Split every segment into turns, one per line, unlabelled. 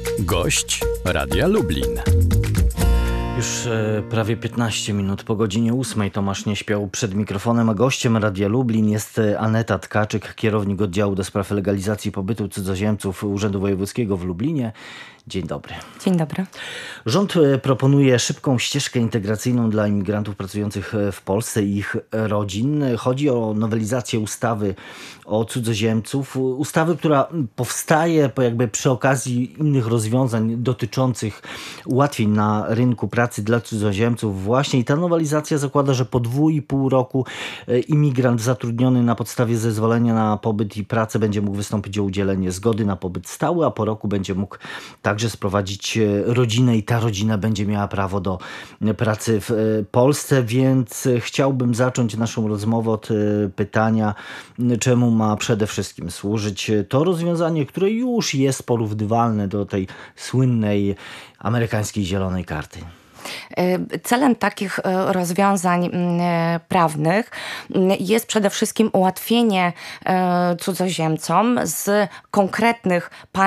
Gość Radia Lublin.
Już prawie 15 minut po godzinie 8 Tomasz nie śpiał przed mikrofonem, a gościem Radia Lublin jest Aneta Tkaczyk, kierownik oddziału do spraw legalizacji pobytu cudzoziemców Urzędu Wojewódzkiego w Lublinie. Dzień dobry.
Dzień dobry.
Rząd proponuje szybką ścieżkę integracyjną dla imigrantów pracujących w Polsce i ich rodzin. Chodzi o nowelizację ustawy o cudzoziemców. Ustawy, która powstaje jakby przy okazji innych rozwiązań dotyczących ułatwień na rynku pracy dla cudzoziemców właśnie. I ta nowelizacja zakłada, że po 2,5 roku imigrant zatrudniony na podstawie zezwolenia na pobyt i pracę będzie mógł wystąpić o udzielenie zgody na pobyt stały, a po roku będzie mógł także sprowadzić rodzinę i ta rodzina będzie miała prawo do pracy w Polsce, więc chciałbym zacząć naszą rozmowę od pytania, czemu ma przede wszystkim służyć to rozwiązanie, które już jest porównywalne do tej słynnej amerykańskiej zielonej karty.
Celem takich rozwiązań prawnych jest przede wszystkim ułatwienie cudzoziemcom z konkretnych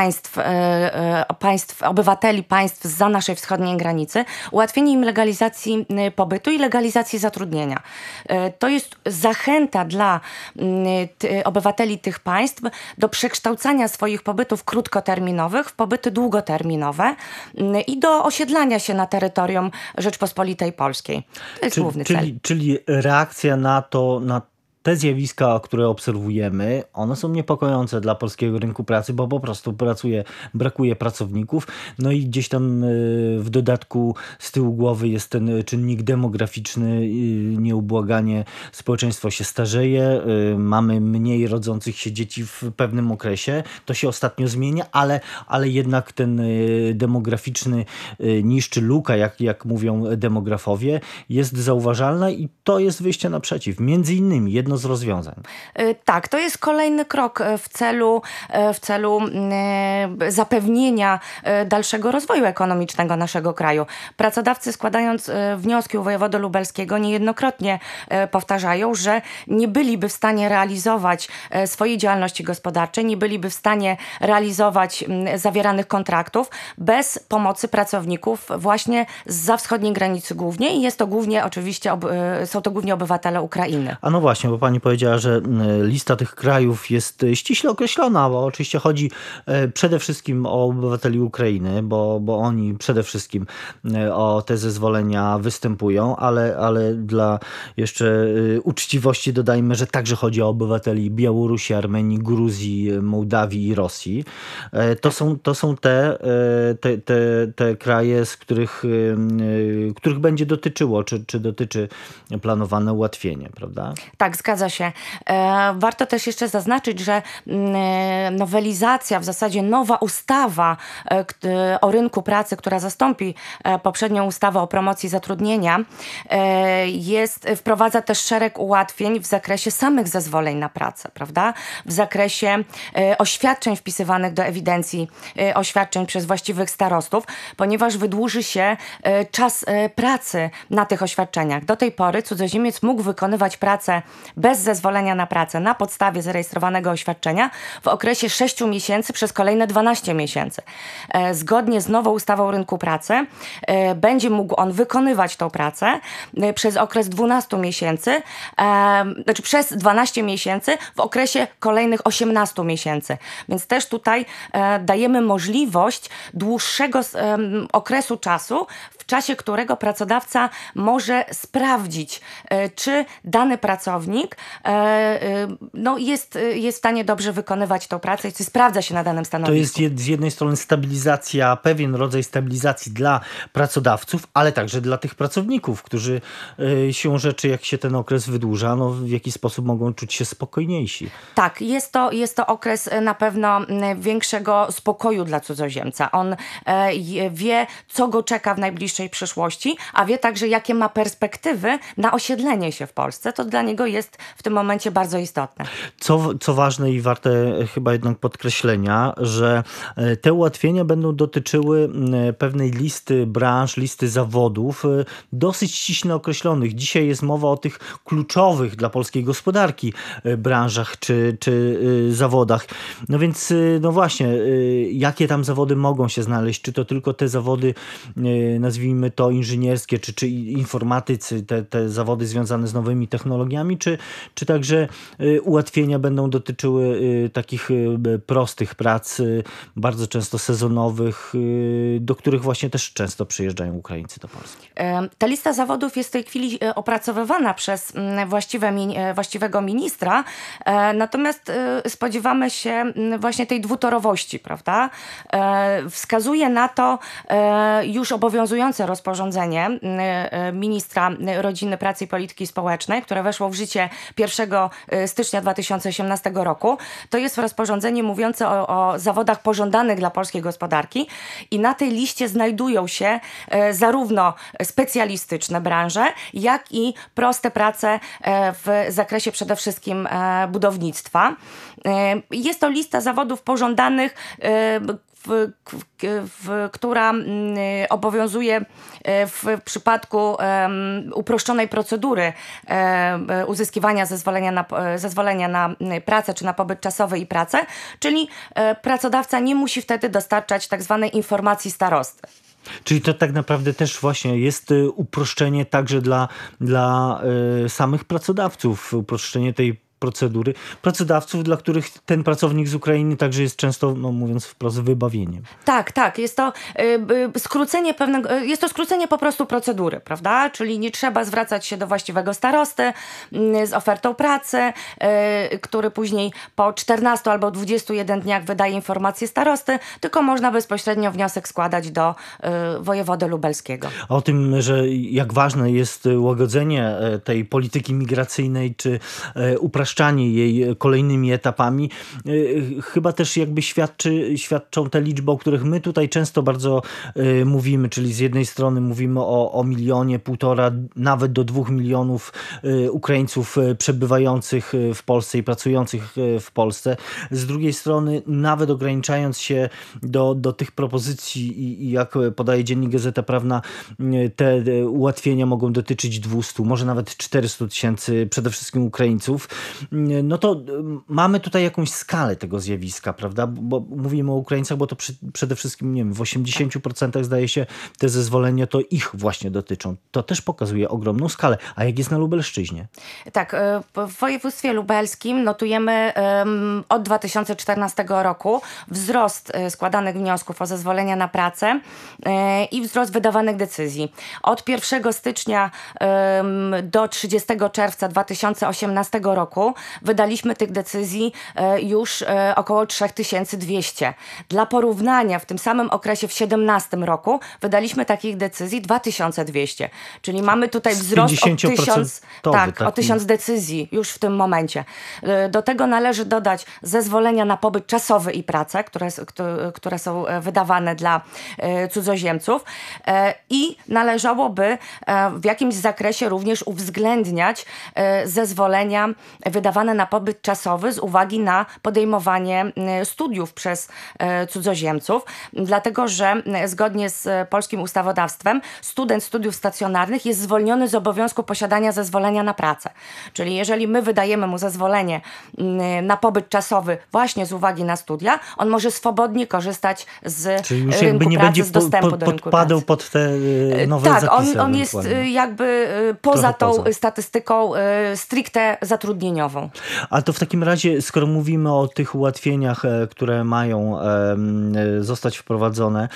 obywateli państw zza naszej wschodniej granicy, ułatwienie im legalizacji pobytu i legalizacji zatrudnienia. To jest zachęta dla obywateli tych państw do przekształcania swoich pobytów krótkoterminowych w pobyty długoterminowe i do osiedlania się na terytorium Rzeczpospolitej Polskiej. To jest główny cel.
Czyli reakcja na te zjawiska, które obserwujemy, one są niepokojące dla polskiego rynku pracy, bo po prostu brakuje pracowników. No i gdzieś tam w dodatku z tyłu głowy jest ten czynnik demograficzny, nieubłaganie społeczeństwo się starzeje, mamy mniej rodzących się dzieci w pewnym okresie. To się ostatnio zmienia, ale jednak ten demograficzny niszczy luka, jak mówią demografowie, jest zauważalna i to jest wyjście naprzeciw. Między innymi jedno z rozwiązań.
Tak, to jest kolejny krok w celu zapewnienia dalszego rozwoju ekonomicznego naszego kraju. Pracodawcy, składając wnioski u wojewody lubelskiego, niejednokrotnie powtarzają, że nie byliby w stanie realizować swojej działalności gospodarczej, nie byliby w stanie realizować zawieranych kontraktów bez pomocy pracowników właśnie zza wschodniej granicy głównie i jest to głównie oczywiście, są to głównie obywatele Ukrainy.
A no właśnie, bo pani powiedziała, że lista tych krajów jest ściśle określona, bo oczywiście chodzi przede wszystkim o obywateli Ukrainy, bo oni przede wszystkim o te zezwolenia występują, ale dla jeszcze uczciwości dodajmy, że także chodzi o obywateli Białorusi, Armenii, Gruzji, Mołdawii i Rosji. To są te kraje, z których będzie dotyczyło, czy dotyczy planowane ułatwienie, prawda?
Tak, zgadza się. Warto też jeszcze zaznaczyć, że nowelizacja, w zasadzie nowa ustawa o rynku pracy, która zastąpi poprzednią ustawę o promocji zatrudnienia, wprowadza też szereg ułatwień w zakresie samych zezwoleń na pracę, prawda? W zakresie oświadczeń wpisywanych do ewidencji oświadczeń przez właściwych starostów, ponieważ wydłuży się czas pracy na tych oświadczeniach. Do tej pory cudzoziemiec mógł wykonywać pracę bez zezwolenia na pracę na podstawie zarejestrowanego oświadczenia w okresie 6 miesięcy przez kolejne 12 miesięcy. Zgodnie z nową ustawą o rynku pracy będzie mógł on wykonywać tą pracę przez okres 12 miesięcy, przez 12 miesięcy w okresie kolejnych 18 miesięcy. Więc też tutaj dajemy możliwość dłuższego okresu czasu, w czasie którego pracodawca może sprawdzić, czy dany pracownik jest w stanie dobrze wykonywać tą pracę i czy sprawdza się na danym stanowisku.
To jest z jednej strony stabilizacja, pewien rodzaj stabilizacji dla pracodawców, ale także dla tych pracowników, którzy siłą rzeczy, jak się ten okres wydłuża, w jakiś sposób mogą czuć się spokojniejsi.
Tak, jest to okres na pewno większego spokoju dla cudzoziemca. On wie, co go czeka w najbliższym najbliższej przyszłości, a wie także, jakie ma perspektywy na osiedlenie się w Polsce. To dla niego jest w tym momencie bardzo istotne.
Co ważne i warte chyba jednak podkreślenia, że te ułatwienia będą dotyczyły pewnej listy branż, listy zawodów dosyć ściśle określonych. Dzisiaj jest mowa o tych kluczowych dla polskiej gospodarki branżach czy zawodach. No więc no właśnie, jakie tam zawody mogą się znaleźć? Czy to tylko te zawody, nazwijmy to inżynierskie, czy informatycy, te zawody związane z nowymi technologiami, czy także ułatwienia będą dotyczyły takich prostych prac, bardzo często sezonowych, do których właśnie też często przyjeżdżają Ukraińcy do Polski.
Ta lista zawodów jest w tej chwili opracowywana przez właściwego ministra, natomiast spodziewamy się właśnie tej dwutorowości, prawda? Wskazuje na to już obowiązujące rozporządzenie ministra Rodziny, Pracy i Polityki Społecznej, które weszło w życie 1 stycznia 2018 roku. To jest rozporządzenie mówiące o zawodach pożądanych dla polskiej gospodarki i na tej liście znajdują się zarówno specjalistyczne branże, jak i proste prace w zakresie przede wszystkim budownictwa. Jest to lista zawodów pożądanych, która obowiązuje w przypadku uproszczonej procedury uzyskiwania zezwolenia na pracę czy na pobyt czasowy i pracę, czyli pracodawca nie musi wtedy dostarczać tak zwanej informacji starosty.
Czyli to tak naprawdę też właśnie jest uproszczenie także dla samych pracodawców, uproszczenie tej procedury. Pracodawców, dla których ten pracownik z Ukrainy także jest często, no mówiąc wprost, wybawieniem.
Tak. Jest to skrócenie po prostu procedury, prawda? Czyli nie trzeba zwracać się do właściwego starosty z ofertą pracy, który później po 14 albo 21 dniach wydaje informację starosty, tylko można bezpośrednio wniosek składać do wojewody lubelskiego.
A o tym, że jak ważne jest łagodzenie tej polityki migracyjnej, czy upraszczanie jej kolejnymi etapami, chyba też jakby świadczą te liczby, o których my tutaj często bardzo mówimy, czyli z jednej strony mówimy o 1,5 miliona, nawet do 2 milionów Ukraińców przebywających w Polsce i pracujących w Polsce. Z drugiej strony, nawet ograniczając się do tych propozycji i jak podaje Dziennik Gazeta Prawna, te ułatwienia mogą dotyczyć 200, może nawet 400 tysięcy przede wszystkim Ukraińców. No to mamy tutaj jakąś skalę tego zjawiska, prawda? Bo mówimy o Ukraińcach, bo to przede wszystkim, nie wiem, w 80% zdaje się te zezwolenia to ich właśnie dotyczą. To też pokazuje ogromną skalę. A jak jest na Lubelszczyźnie?
Tak, w województwie lubelskim notujemy od 2014 roku wzrost składanych wniosków o zezwolenia na pracę i wzrost wydawanych decyzji. Od 1 stycznia do 30 czerwca 2018 roku wydaliśmy tych decyzji już około 3200. Dla porównania w tym samym okresie w 2017 roku wydaliśmy takich decyzji 2200. Czyli mamy tutaj wzrost o 1000 decyzji już w tym momencie. Do tego należy dodać zezwolenia na pobyt czasowy i pracę, które są wydawane dla cudzoziemców i należałoby w jakimś zakresie również uwzględniać zezwolenia wydawane na pobyt czasowy z uwagi na podejmowanie studiów przez cudzoziemców, dlatego że zgodnie z polskim ustawodawstwem student studiów stacjonarnych jest zwolniony z obowiązku posiadania zezwolenia na pracę. Czyli jeżeli my wydajemy mu zezwolenie na pobyt czasowy właśnie z uwagi na studia, on może swobodnie korzystać z
Czyli już
rynku
nie
pracy,
będzie
z dostępu do rynku
podpadał
pracy.
pod te nowe
tak,
zapisy.
on jest jakby poza tą
poza
statystyką stricte zatrudnieniową.
A to w takim razie, skoro mówimy o tych ułatwieniach, które mają zostać wprowadzone,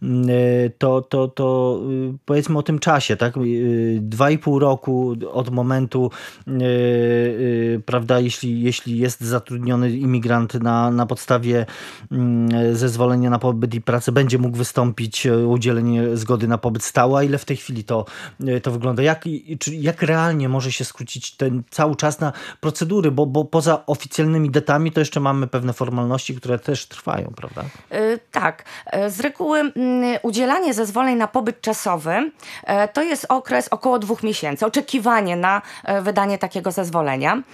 to powiedzmy o tym czasie, tak? 2,5 roku od momentu, prawda, jeśli jest zatrudniony imigrant na podstawie zezwolenia na pobyt i pracę, będzie mógł wystąpić o udzielenie zgody na pobyt stały. A ile w tej chwili to wygląda? Jak realnie może się skrócić ten cały czas na procedury procedury, bo poza oficjalnymi datami to jeszcze mamy pewne formalności, które też trwają, prawda?
Tak. Z reguły udzielanie zezwoleń na pobyt czasowy to jest okres około 2 miesięcy. Oczekiwanie na wydanie takiego zezwolenia.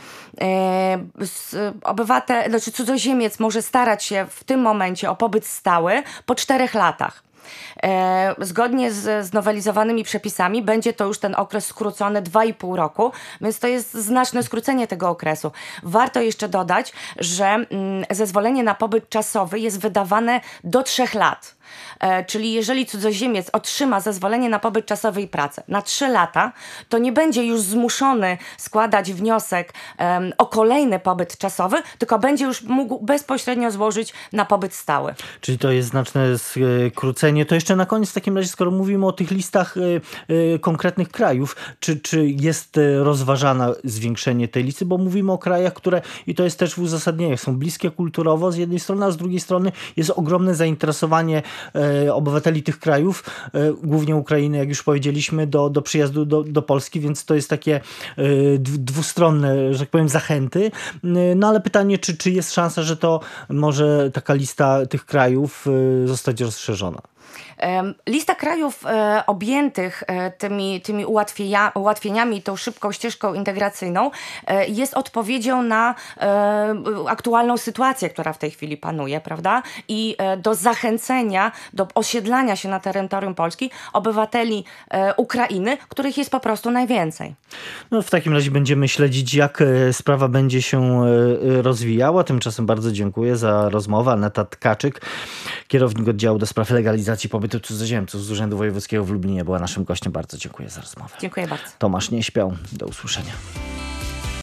Cudzoziemiec może starać się w tym momencie o pobyt stały po 4 latach. Zgodnie z znowelizowanymi przepisami będzie to już ten okres skrócony 2,5 roku, więc to jest znaczne skrócenie tego okresu. Warto jeszcze dodać, że zezwolenie na pobyt czasowy jest wydawane do 3 lat. Czyli jeżeli cudzoziemiec otrzyma zezwolenie na pobyt czasowy i pracę na 3 lata, to nie będzie już zmuszony składać wniosek o kolejny pobyt czasowy, tylko będzie już mógł bezpośrednio złożyć na pobyt stały.
Czyli to jest znaczne skrócenie. To jeszcze na koniec w takim razie, skoro mówimy o tych listach konkretnych krajów, czy jest rozważane zwiększenie tej listy? Bo mówimy o krajach, które, i to jest też w uzasadnieniach, są bliskie kulturowo z jednej strony, a z drugiej strony jest ogromne zainteresowanie obywateli tych krajów, głównie Ukrainy, jak już powiedzieliśmy, do przyjazdu do Polski, więc to jest takie dwustronne, że tak powiem, zachęty. No ale pytanie, czy jest szansa, że to może taka lista tych krajów zostać rozszerzona?
Lista krajów objętych tymi ułatwieniami, tą szybką ścieżką integracyjną jest odpowiedzią na aktualną sytuację, która w tej chwili panuje, prawda? I do zachęcenia, do osiedlania się na terytorium Polski obywateli Ukrainy, których jest po prostu najwięcej.
No, w takim razie będziemy śledzić, jak sprawa będzie się rozwijała. Tymczasem bardzo dziękuję za rozmowę. Aneta Tkaczyk, kierownik oddziału do spraw legalizacji pobytu cudzoziemców z Urzędu Wojewódzkiego w Lublinie, była naszym gościem. Bardzo dziękuję za rozmowę.
Dziękuję bardzo.
Tomasz Nieśpiał. Do usłyszenia.